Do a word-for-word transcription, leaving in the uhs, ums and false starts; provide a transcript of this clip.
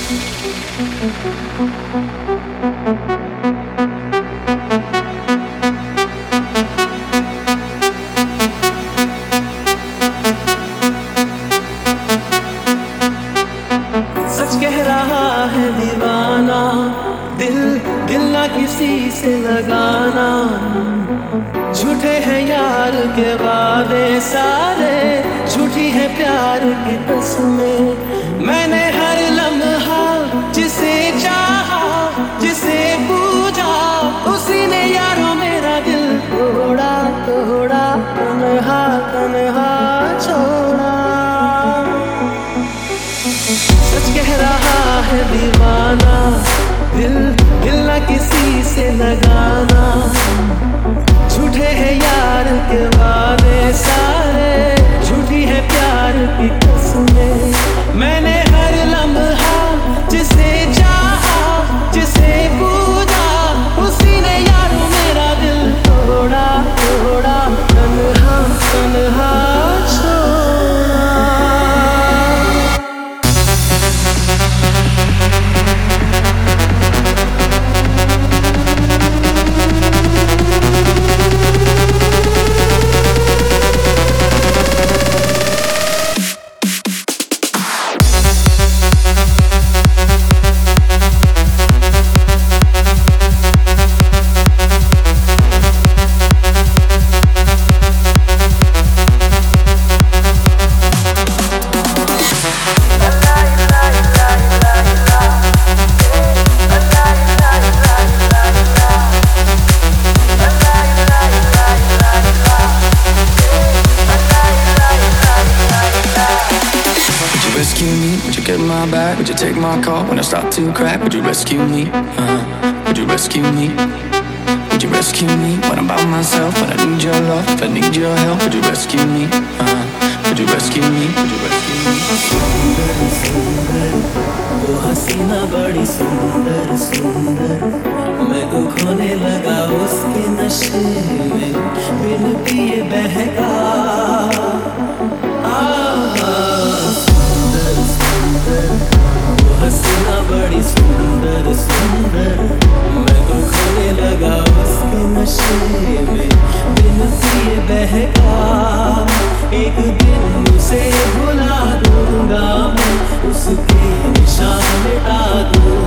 सच कह रहा है दीवाना, दिल दिल ना किसी से लगाना। झूठे हैं यार के वादे सारे, झूठी है प्यार की कसमें। मैंने हर लम्हा जिसे चाहा, जिसे पूजा, उसी ने यारों मेरा दिल तोड़ा तोड़ा, तन्हा तन्हा छोड़ा। सच कह रहा है दीवाना, दिल दिल ना किसी से लगाना। झूठे हैं यार के वादे सारे, झूठी है प्यार की कसमें। मैंने हर लम्हा जिसे चाहा, जिसे पूजा, उसी ने यारों मेरा दिल तोड़ा तोड़ा, तन्हा तन्हा छोड़ा। Rescue me? Would you get my back? Would you take my call when I start to crack? Would you rescue me? Uh-huh. Would you rescue me? Would you rescue me when I'm by myself? When I need your love, if I need your help, would you rescue me? Uh-huh. Would you rescue me? Would you rescue me? सुंदर सुंदर वो हसीना बड़ी सुंदर सुंदर, मैं तो खोने लगा उसके नशे में, बिन पिए बहका। सुंदर सुंदर वो हसीना बड़ी सुंदर सुंदर, मैं तो खोने लगा उसके नशे में, बिन पिए बहका। एक दिन उसे भुला दूंगा मैं, उसके निशान मिटा दूंगा।